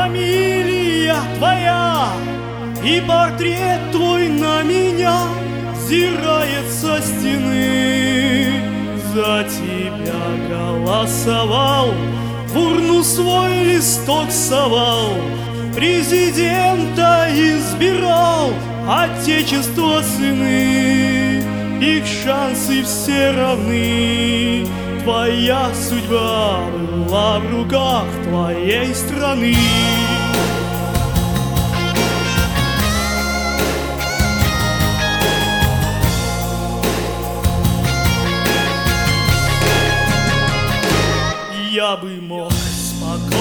фамилия твоя, и портрет твой на меня взирает со стены. За тебя голосовал, в урну свой листок совал, президента избирал отечество сыны. Их шансы все равны, твоя судьба была в руках твоей страны. Я бы мог